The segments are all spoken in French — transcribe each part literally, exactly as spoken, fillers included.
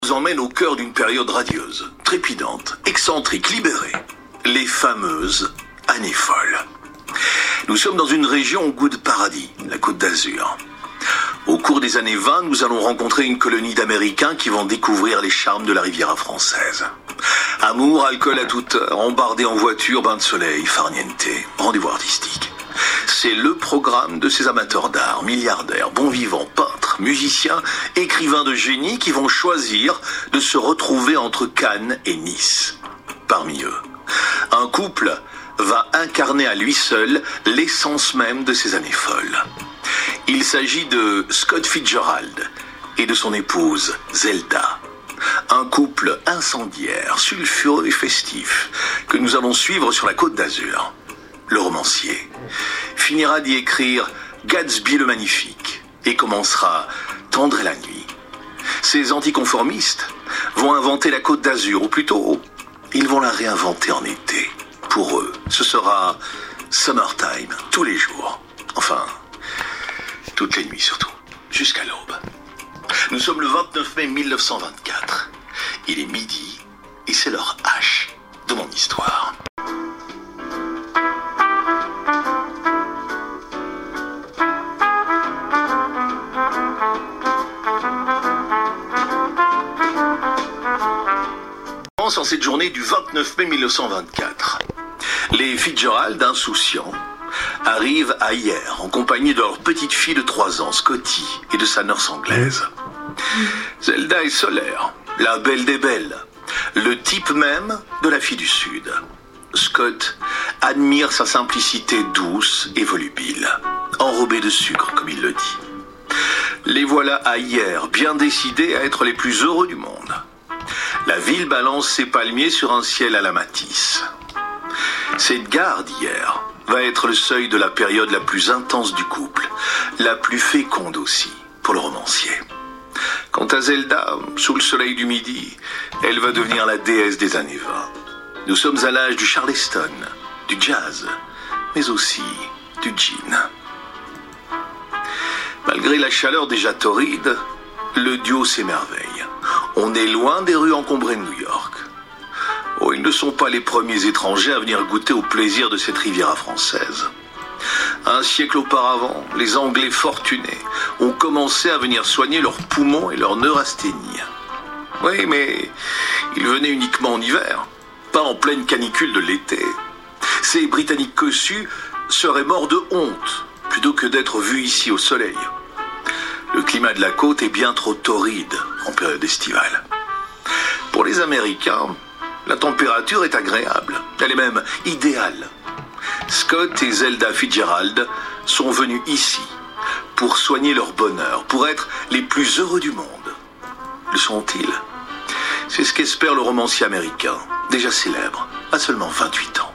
nous emmène au cœur d'une période radieuse, trépidante, excentrique, libérée. Les fameuses années folles. Nous sommes dans une région au goût de paradis, la Côte d'Azur. Au cours des années vingt, nous allons rencontrer une colonie d'Américains qui vont découvrir les charmes de la Riviera française. Amour, alcool à toute heure, embardé en voiture, bain de soleil, farniente, rendez-vous artistique. C'est le programme de ces amateurs d'art, milliardaires, bons vivants, peintres, musiciens, écrivains de génie qui vont choisir de se retrouver entre Cannes et Nice. Parmi eux, un couple va incarner à lui seul l'essence même de ces années folles. Il s'agit de Scott Fitzgerald et de son épouse Zelda. Un couple incendiaire, sulfureux et festif que nous allons suivre sur la Côte d'Azur. Le romancier finira d'y écrire Gatsby le Magnifique et commencera Tendre est la nuit. Ces anticonformistes vont inventer la Côte d'Azur, ou plutôt, ils vont la réinventer en été. Pour eux, ce sera summertime, tous les jours. Enfin, toutes les nuits surtout, jusqu'à l'aube. Nous sommes le vingt-neuf mai mille neuf cent vingt-quatre. Il est midi et c'est l'heure H de mon histoire. En cette journée du vingt-neuf mai mille neuf cent vingt-quatre. Les Fitzgerald, insouciants, arrivent à hier en compagnie de leur petite fille de trois ans, Scotty, et de sa nurse anglaise. Zelda est solaire, la belle des belles, le type même de la fille du Sud. Scott admire sa simplicité douce et volubile, enrobée de sucre, comme il le dit. Les voilà à hier, bien décidés à être les plus heureux du monde. La ville balance ses palmiers sur un ciel à la Matisse. Cette gare d'hier va être le seuil de la période la plus intense du couple, la plus féconde aussi pour le romancier. Quant à Zelda, sous le soleil du midi, elle va devenir la déesse des années vingt. Nous sommes à l'âge du Charleston, du jazz, mais aussi du gin. Malgré la chaleur déjà torride, le duo s'émerveille. On est loin des rues encombrées de New York. Oh, ils ne sont pas les premiers étrangers à venir goûter au plaisir de cette Riviera française. Un siècle auparavant, les Anglais fortunés ont commencé à venir soigner leurs poumons et leurs neurasthénie. Oui, mais ils venaient uniquement en hiver, pas en pleine canicule de l'été. Ces Britanniques cossus seraient morts de honte plutôt que d'être vus ici au soleil. Le climat de la côte est bien trop torride en période estivale. Pour les Américains, la température est agréable. Elle est même idéale. Scott et Zelda Fitzgerald sont venus ici pour soigner leur bonheur, pour être les plus heureux du monde. Le sont-ils? C'est ce qu'espère le romancier américain, déjà célèbre, à seulement vingt-huit ans.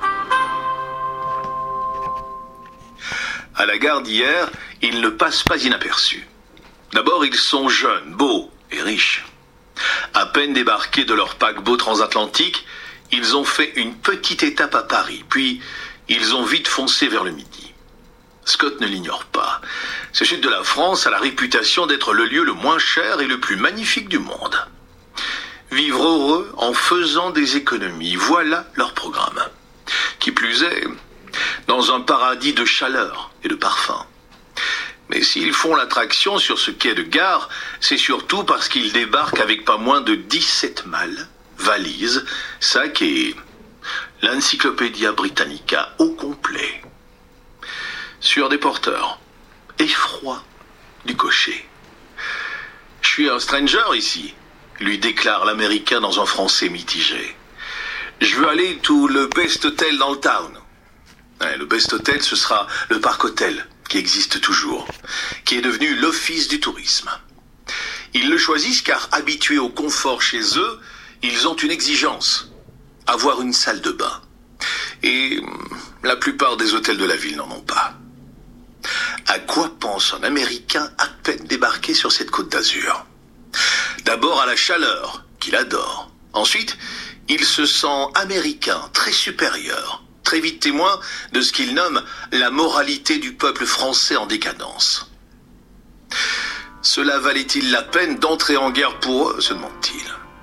À la gare d'hier, ils ne passent pas inaperçus. D'abord, ils sont jeunes, beaux et riches. À peine débarqués de leur paquebot transatlantique, ils ont fait une petite étape à Paris, puis ils ont vite foncé vers le midi. Scott ne l'ignore pas. Ce sud de la France a la réputation d'être le lieu le moins cher et le plus magnifique du monde. Vivre heureux en faisant des économies, voilà leur programme. Qui plus est, dans un paradis de chaleur et de parfum. Mais s'ils font l'attraction sur ce quai de gare, c'est surtout parce qu'ils débarquent avec pas moins de dix-sept malles, valises, sacs et l'Encyclopædia Britannica au complet. Sur des porteurs, effroi du cocher. « Je suis un stranger ici », lui déclare l'Américain dans un français mitigé. « Je veux aller to le best hotel dans le town. » Le best hotel, ce sera le Parc Hôtel, qui existe toujours, qui est devenu l'Office du tourisme. Ils le choisissent car, habitués au confort chez eux, ils ont une exigence, avoir une salle de bain. Et la plupart des hôtels de la ville n'en ont pas. À quoi pense un Américain à peine débarqué sur cette Côte d'Azur? D'abord à la chaleur, qu'il adore. Ensuite, il se sent américain, très supérieur, très vite témoin de ce qu'il nomme la moralité du peuple français en décadence. Cela valait-il la peine d'entrer en guerre pour eux, se demande-t-il.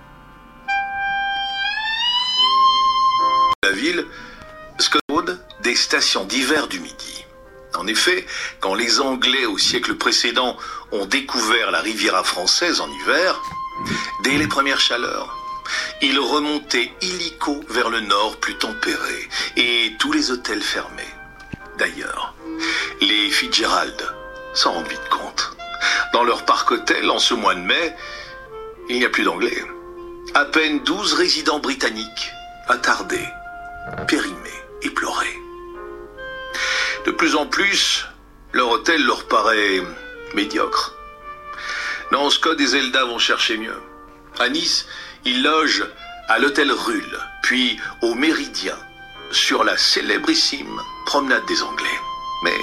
La ville, Scotland, des stations d'hiver du Midi. En effet, quand les Anglais au siècle précédent ont découvert la Riviera française en hiver, dès les premières chaleurs, ils remontaient illico vers le nord plus tempéré et tous les hôtels fermés. D'ailleurs, les Fitzgerald s'en rendent vite compte. Dans leur parc-hôtel, en ce mois de mai, il n'y a plus d'Anglais. À peine douze résidents britanniques, attardés, périmés, éplorés. De plus en plus, leur hôtel leur paraît médiocre. Non, Scott et Zelda vont chercher mieux. À Nice, ils logent à l'hôtel Ruhl, puis au Méridien, sur la célébrissime promenade des Anglais. Mais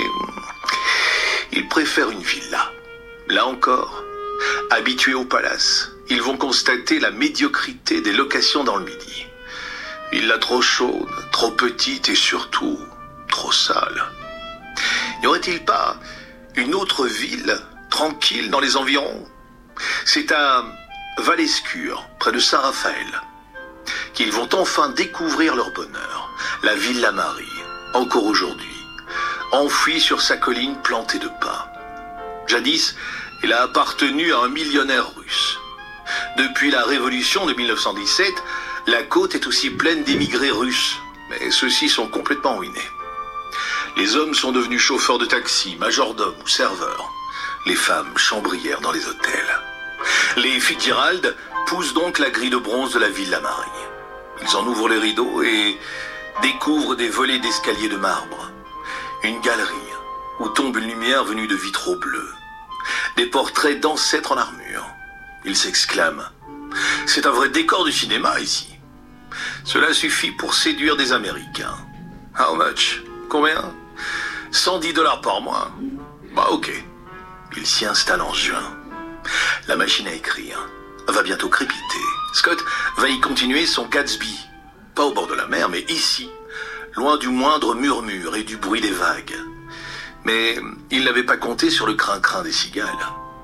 ils préfèrent une villa. Là encore, habitués au palace, ils vont constater la médiocrité des locations dans le Midi. Villa trop chaude, trop petite et surtout trop sale. N'y aurait-il pas une autre ville tranquille dans les environs? C'est à Valescure, près de Saint-Raphaël, qu'ils vont enfin découvrir leur bonheur. La Villa Marie, encore aujourd'hui, enfouie sur sa colline plantée de pins. Jadis, elle a appartenu à un millionnaire russe. Depuis la révolution de mille neuf cent dix-sept, la côte est aussi pleine d'émigrés russes, mais ceux-ci sont complètement ruinés. Les hommes sont devenus chauffeurs de taxi, majordomes ou serveurs. Les femmes chambrières dans les hôtels. Les Fitzgerald poussent donc la grille de bronze de la Villa Marie. Ils en ouvrent les rideaux et découvrent des volets d'escalier de marbre. Une galerie où tombe une lumière venue de vitraux bleus. Des portraits d'ancêtres en armure. Ils s'exclament « C'est un vrai décor du cinéma ici !» Cela suffit pour séduire des Américains. « How much ? Combien ? cent dix dollars par mois. Bah ok. » Ils s'y installent en juin. La machine à écrire va bientôt crépiter. Scott va y continuer son Gatsby. Pas au bord de la mer, mais ici, loin du moindre murmure et du bruit des vagues. Mais il n'avait pas compté sur le crin-crin des cigales.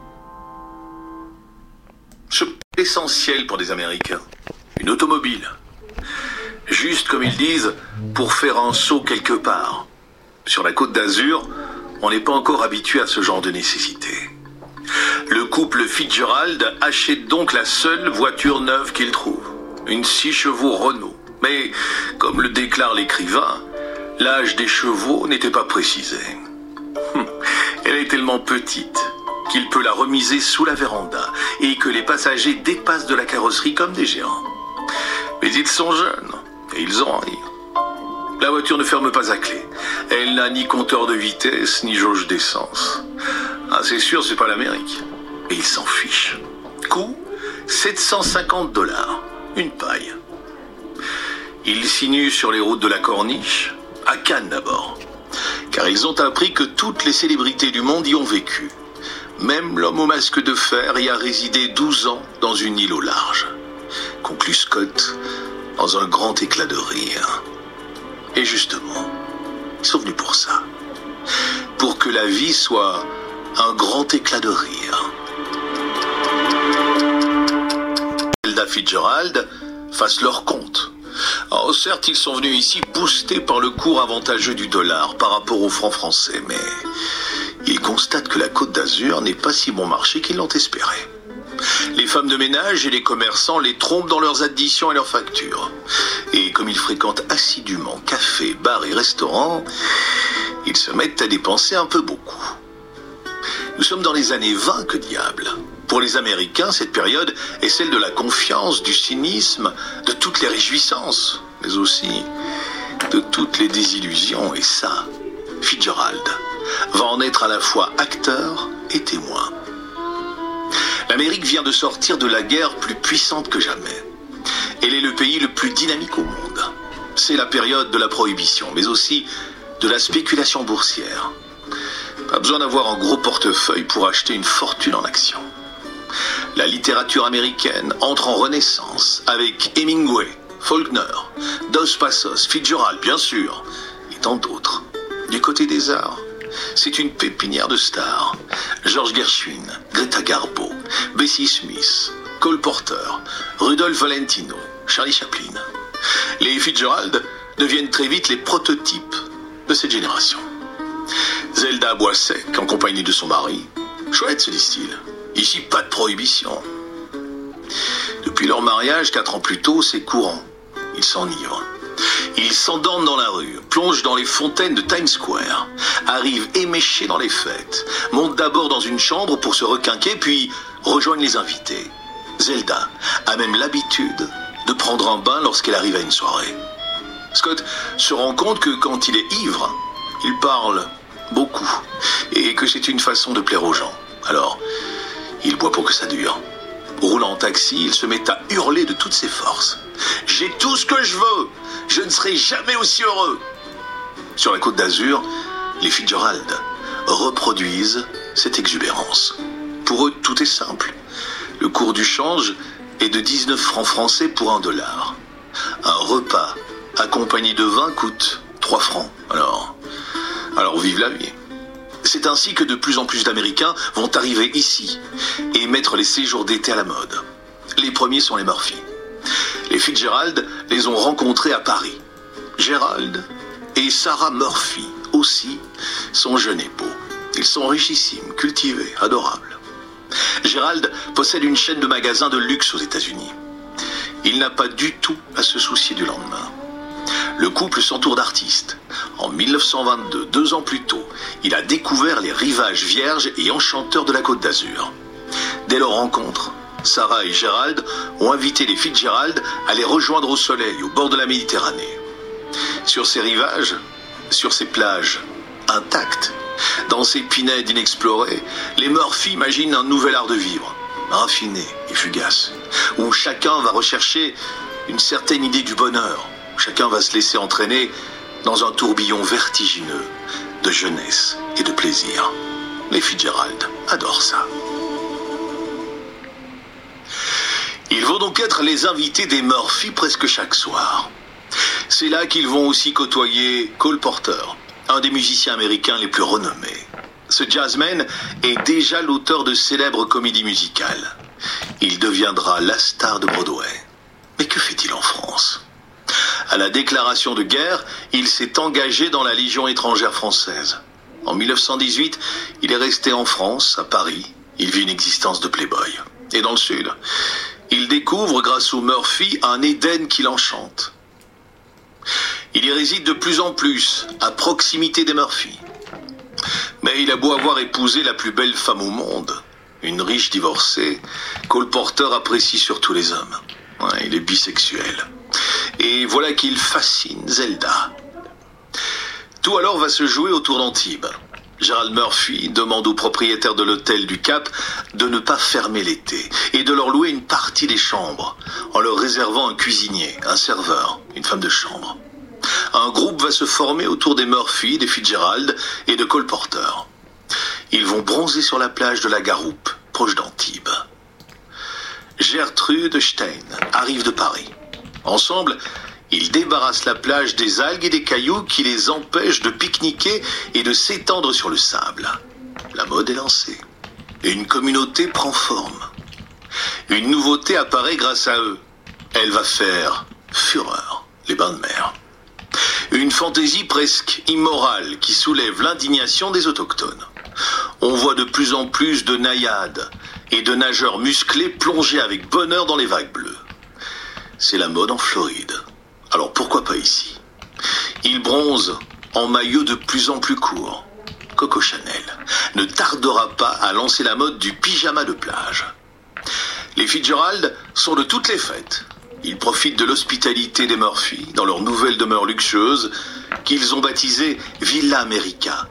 Ce est essentiel pour des Américains. Une automobile. Juste, comme ils disent, pour faire un saut quelque part. Sur la Côte d'Azur, on n'est pas encore habitué à ce genre de nécessité. Le couple Fitzgerald achète donc la seule voiture neuve qu'il trouve. Une six chevaux Renault. Mais, comme le déclare l'écrivain, l'âge des chevaux n'était pas précisé. Elle est tellement petite qu'il peut la remiser sous la véranda et que les passagers dépassent de la carrosserie comme des géants. Mais ils sont jeunes et ils ont envie. La voiture ne ferme pas à clé. Elle n'a ni compteur de vitesse ni jauge d'essence. Ah, c'est sûr, c'est pas l'Amérique. Et ils s'en fichent. Coût sept cent cinquante dollars. Une paille. Ils sinuent sur les routes de la Corniche, à Cannes d'abord. Car ils ont appris que toutes les célébrités du monde y ont vécu. Même l'homme au masque de fer y a résidé douze ans dans une île au large. Conclut Scott dans un grand éclat de rire. Et justement, ils sont venus pour ça. Pour que la vie soit un grand éclat de rire. Zelda Fitzgerald fassent leur compte. Alors certes, ils sont venus ici boostés par le cours avantageux du dollar par rapport au franc français, mais ils constatent que la Côte d'Azur n'est pas si bon marché qu'ils l'ont espéré. Les femmes de ménage et les commerçants les trompent dans leurs additions et leurs factures. Et comme ils fréquentent assidûment cafés, bars et restaurants, ils se mettent à dépenser un peu beaucoup. Nous sommes dans les années vingt, que diable. Pour les Américains, cette période est celle de la confiance, du cynisme, de toutes les réjouissances, mais aussi de toutes les désillusions. Et ça, Fitzgerald va en être à la fois acteur et témoin. L'Amérique vient de sortir de la guerre plus puissante que jamais. Elle est le pays le plus dynamique au monde. C'est la période de la prohibition, mais aussi de la spéculation boursière. Pas besoin d'avoir un gros portefeuille pour acheter une fortune en actions. La littérature américaine entre en renaissance avec Hemingway, Faulkner, Dos Passos, Fitzgerald bien sûr, et tant d'autres. Du côté des arts, c'est une pépinière de stars. George Gershwin, Greta Garbo, Bessie Smith, Cole Porter, Rudolph Valentino, Charlie Chaplin. Les Fitzgerald deviennent très vite les prototypes de cette génération. Zelda boit sec en compagnie de son mari. Chouette, se disent-ils. Ici, pas de prohibition. Depuis leur mariage, quatre ans plus tôt, c'est courant. Ils s'enivrent. Ils s'endorment dans la rue, plongent dans les fontaines de Times Square, arrivent éméchés dans les fêtes, montent d'abord dans une chambre pour se requinquer, puis rejoignent les invités. Zelda a même l'habitude de prendre un bain lorsqu'elle arrive à une soirée. Scott se rend compte que quand il est ivre, il parle beaucoup et que c'est une façon de plaire aux gens. Alors, il boit pour que ça dure. Roulant en taxi, il se met à hurler de toutes ses forces. « J'ai tout ce que je veux! Je ne serai jamais aussi heureux !» Sur la Côte d'Azur, les Fitzgerald reproduisent cette exubérance. Pour eux, tout est simple. Le cours du change est de dix-neuf francs français pour un dollar. Un repas accompagné de vin coûte trois francs. Alors, alors vive la vie. C'est ainsi que de plus en plus d'Américains vont arriver ici et mettre les séjours d'été à la mode. Les premiers sont les Murphy. Les Fitzgerald les ont rencontrés à Paris. Gerald et Sarah Murphy aussi sont jeunes et beaux. Ils sont richissimes, cultivés, adorables. Gerald possède une chaîne de magasins de luxe aux États-Unis. Il n'a pas du tout à se soucier du lendemain. Le couple s'entoure d'artistes. En mille neuf cent vingt-deux, deux ans plus tôt, il a découvert les rivages vierges et enchanteurs de la Côte d'Azur. Dès leur rencontre, Sarah et Gerald ont invité les Fitzgerald à les rejoindre au soleil, au bord de la Méditerranée. Sur ces rivages, sur ces plages intactes, dans ces pinèdes inexplorées, les Murphy imaginent un nouvel art de vivre, raffiné et fugace, où chacun va rechercher une certaine idée du bonheur, où chacun va se laisser entraîner dans un tourbillon vertigineux de jeunesse et de plaisir. Les Fitzgerald adorent ça. Ils vont donc être les invités des Murphy presque chaque soir. C'est là qu'ils vont aussi côtoyer Cole Porter, un des musiciens américains les plus renommés. Ce jazzman est déjà l'auteur de célèbres comédies musicales. Il deviendra la star de Broadway. Mais que fait-il en France ? À la déclaration de guerre, il s'est engagé dans la Légion étrangère française. En mille neuf cent dix-huit, il est resté en France, à Paris. Il vit une existence de playboy. Et dans le Sud, il découvre, grâce aux Murphy, un Éden qui l'enchante. Il y réside de plus en plus, à proximité des Murphy. Mais il a beau avoir épousé la plus belle femme au monde, une riche divorcée, Cole Porter apprécie surtout les hommes. Ouais, il est bisexuel. Et voilà qu'il fascine Zelda. Tout alors va se jouer autour d'Antibes. Gerald Murphy demande aux propriétaires de l'hôtel du Cap de ne pas fermer l'été et de leur louer une partie des chambres en leur réservant un cuisinier, un serveur, une femme de chambre. Un groupe va se former autour des Murphy, des Fitzgerald et de Cole Porter. Ils vont bronzer sur la plage de la Garoupe, proche d'Antibes. Gertrude Stein arrive de Paris. Ensemble, ils débarrassent la plage des algues et des cailloux qui les empêchent de pique-niquer et de s'étendre sur le sable. La mode est lancée. Et une communauté prend forme. Une nouveauté apparaît grâce à eux. Elle va faire fureur, les bains de mer. Une fantaisie presque immorale qui soulève l'indignation des autochtones. On voit de plus en plus de naïades et de nageurs musclés plonger avec bonheur dans les vagues bleues. C'est la mode en Floride. Alors pourquoi pas ici ? Ils bronzent en maillot de plus en plus court. Coco Chanel ne tardera pas à lancer la mode du pyjama de plage. Les Fitzgerald sont de toutes les fêtes. Ils profitent de l'hospitalité des Murphy dans leur nouvelle demeure luxueuse qu'ils ont baptisée Villa America.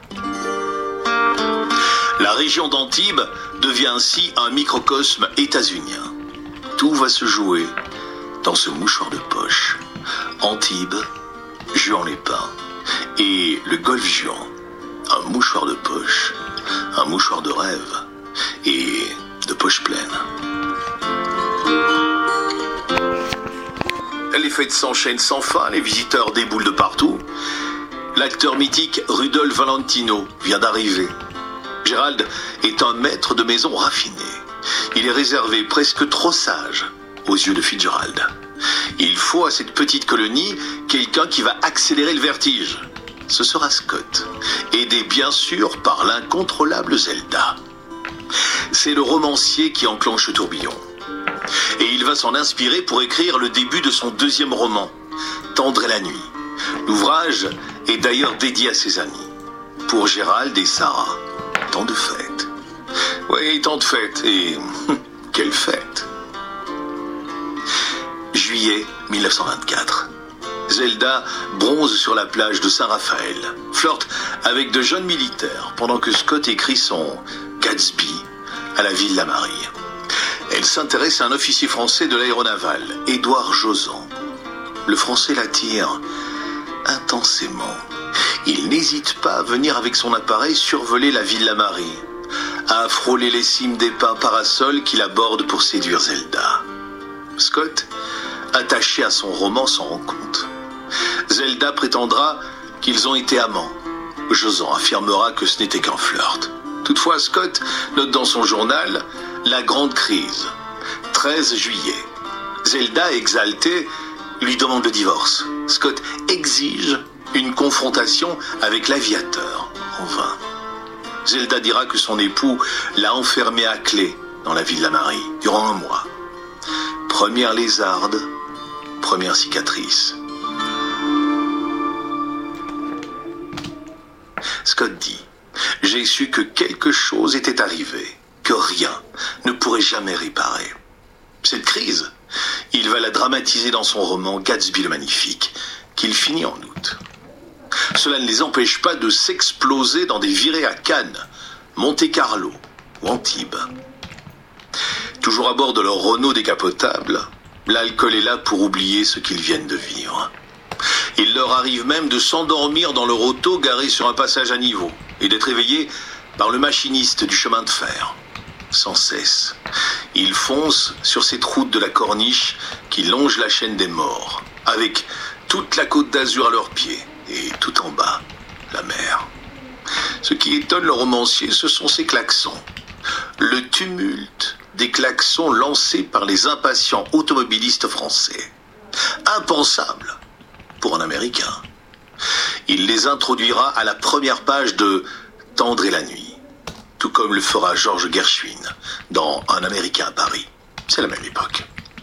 La région d'Antibes devient ainsi un microcosme états-unien. Tout va se jouer dans ce mouchoir de poche. Antibes, Juan-les-Pins et le golfe Juan. Un mouchoir de poche, un mouchoir de rêve et de poche pleine. Les fêtes s'enchaînent sans fin, les visiteurs déboulent de partout. L'acteur mythique Rudolph Valentino vient d'arriver. Gérald est un maître de maison raffiné. Il est réservé, presque trop sage, aux yeux de Fitzgerald. Il faut à cette petite colonie quelqu'un qui va accélérer le vertige. Ce sera Scott, aidé bien sûr par l'incontrôlable Zelda. C'est le romancier qui enclenche le tourbillon. Et il va s'en inspirer pour écrire le début de son deuxième roman, Tendre est la nuit. L'ouvrage est d'ailleurs dédié à ses amis. Pour Gérald et Sarah, tant de fêtes. Oui, tant de fêtes. Et quelle fête! Juillet mille neuf cent vingt-quatre. Zelda bronze sur la plage de Saint-Raphaël, flirte avec de jeunes militaires, pendant que Scott écrit son Gatsby à la Ville-la-Marie. Elle s'intéresse à un officier français de l'aéronavale, Édouard Josan. Le français l'attire intensément. Il n'hésite pas à venir avec son appareil survoler la Ville-la-Marie, à frôler les cimes des pins parasols qu'il aborde pour séduire Zelda. Scott, attaché à son roman, s'en rend compte. Zelda prétendra qu'ils ont été amants. Josan affirmera que ce n'était qu'un flirt. Toutefois, Scott note dans son journal la grande crise. treize juillet. Zelda, exaltée, lui demande le divorce. Scott exige une confrontation avec l'aviateur. En vain. Zelda dira que son époux l'a enfermée à clé dans la Ville-la-Marie durant un mois. Première lézarde, première cicatrice. Scott dit « J'ai su que quelque chose était arrivé, que rien ne pourrait jamais réparer. » Cette crise, il va la dramatiser dans son roman Gatsby le Magnifique, qu'il finit en août. Cela ne les empêche pas de s'exploser dans des virées à Cannes, Monte-Carlo ou Antibes. Toujours à bord de leur Renault décapotable, l'alcool est là pour oublier ce qu'ils viennent de vivre. Il leur arrive même de s'endormir dans leur auto garé sur un passage à niveau et d'être éveillés par le machiniste du chemin de fer. Sans cesse, ils foncent sur cette route de la Corniche qui longe la chaîne des morts, avec toute la côte d'Azur à leurs pieds et tout en bas, la mer. Ce qui étonne le romancier, ce sont ses klaxons. Le tumulte des klaxons lancés par les impatients automobilistes français. Impensable pour un Américain. Il les introduira à la première page de Tendre est la nuit, tout comme le fera George Gershwin dans Un Américain à Paris. C'est la même époque.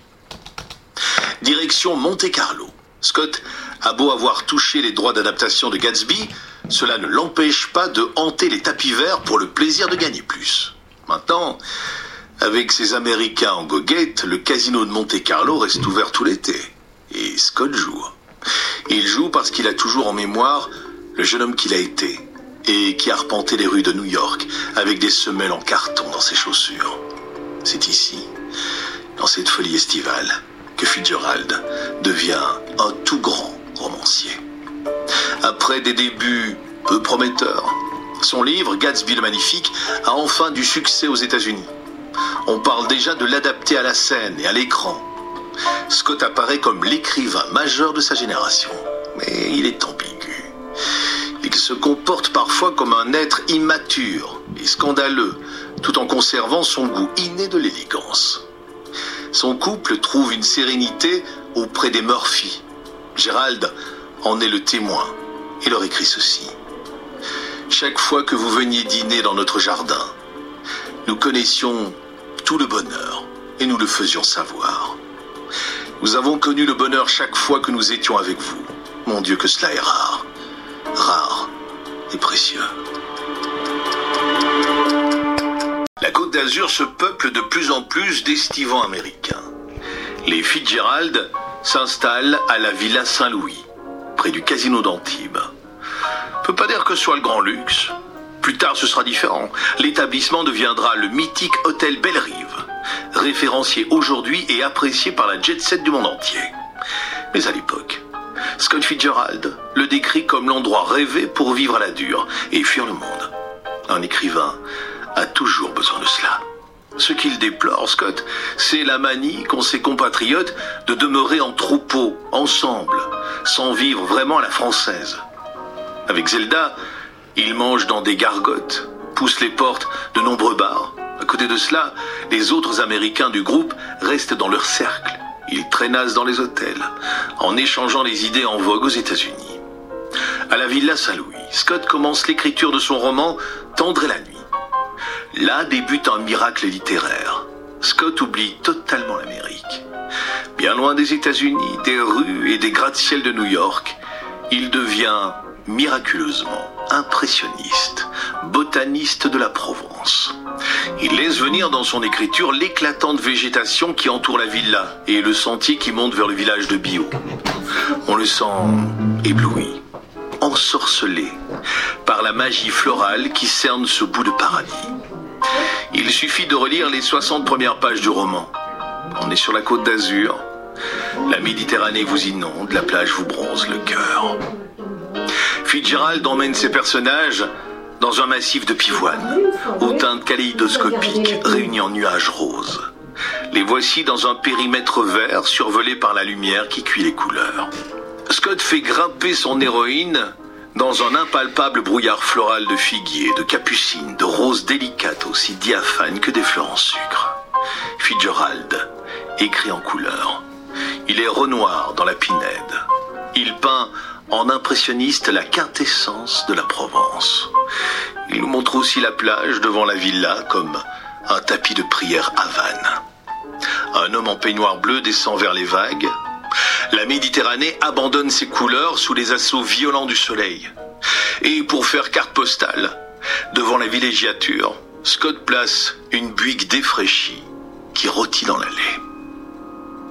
Direction Monte-Carlo. Scott a beau avoir touché les droits d'adaptation de Gatsby, cela ne l'empêche pas de hanter les tapis verts pour le plaisir de gagner plus. Maintenant, avec ses Américains en goguette, le casino de Monte-Carlo reste ouvert tout l'été. Et Scott joue. Il joue parce qu'il a toujours en mémoire le jeune homme qu'il a été et qui arpentait les rues de New York avec des semelles en carton dans ses chaussures. C'est ici, dans cette folie estivale, que Fitzgerald devient un tout grand romancier. Après des débuts peu prometteurs, son livre, Gatsby le Magnifique, a enfin du succès aux États-Unis. On parle déjà de l'adapter à la scène et à l'écran. Scott apparaît comme l'écrivain majeur de sa génération. Mais il est ambigu. Il se comporte parfois comme un être immature et scandaleux, tout en conservant son goût inné de l'élégance. Son couple trouve une sérénité auprès des Murphy. Gérald en est le témoin et leur écrit ceci. Chaque fois que vous veniez dîner dans notre jardin, nous connaissions tout le bonheur et nous le faisions savoir. Nous avons connu le bonheur chaque fois que nous étions avec vous. Mon Dieu, que cela est rare, rare et précieux. La Côte d'Azur se peuple de plus en plus d'estivants américains. Les Fitzgerald s'installent à la Villa Saint-Louis, près du casino d'Antibes. On peut pas dire que ce soit le grand luxe. Plus tard, ce sera différent. L'établissement deviendra le mythique hôtel Bellerive, référencié aujourd'hui et apprécié par la jet-set du monde entier. Mais à l'époque, Scott Fitzgerald le décrit comme l'endroit rêvé pour vivre à la dure et fuir le monde. Un écrivain a toujours besoin de cela. Ce qu'il déplore, Scott, c'est la manie qu'ont ses compatriotes de demeurer en troupeau, ensemble, sans vivre vraiment à la française. Avec Zelda, il mange dans des gargotes, pousse les portes de nombreux bars. À côté de cela, les autres Américains du groupe restent dans leur cercle. Ils traînassent dans les hôtels, en échangeant les idées en vogue aux États-Unis. À la Villa Saint-Louis, Scott commence l'écriture de son roman « Tendre est la nuit ». Là débute un miracle littéraire. Scott oublie totalement l'Amérique. Bien loin des États-Unis, des rues et des gratte-ciel de New York, il devient miraculeusement impressionniste, botaniste de la Provence. Il laisse venir dans son écriture l'éclatante végétation qui entoure la villa et le sentier qui monte vers le village de Bio. On le sent ébloui, ensorcelé par la magie florale qui cerne ce bout de paradis. Il suffit de relire les soixante premières pages du roman. On est sur la côte d'Azur, la Méditerranée vous inonde, la plage vous bronze le cœur. Fitzgerald emmène ses personnages dans un massif de pivoine, aux teintes kaléidoscopiques réunies en nuages roses. Les voici dans un périmètre vert survolé par la lumière qui cuit les couleurs. Scott fait grimper son héroïne dans un impalpable brouillard floral de figuier, de capucines, de roses délicates aussi diaphanes que des fleurs en sucre. Fitzgerald écrit en couleur. Il est Renoir dans la Pinède. Il peint en impressionniste la quintessence de la Provence. Il nous montre aussi la plage devant la villa comme un tapis de prière Havane. Un homme en peignoir bleu descend vers les vagues. La Méditerranée abandonne ses couleurs sous les assauts violents du soleil. Et pour faire carte postale, devant la villégiature, Scott place une buick défraîchie qui rôtit dans l'allée.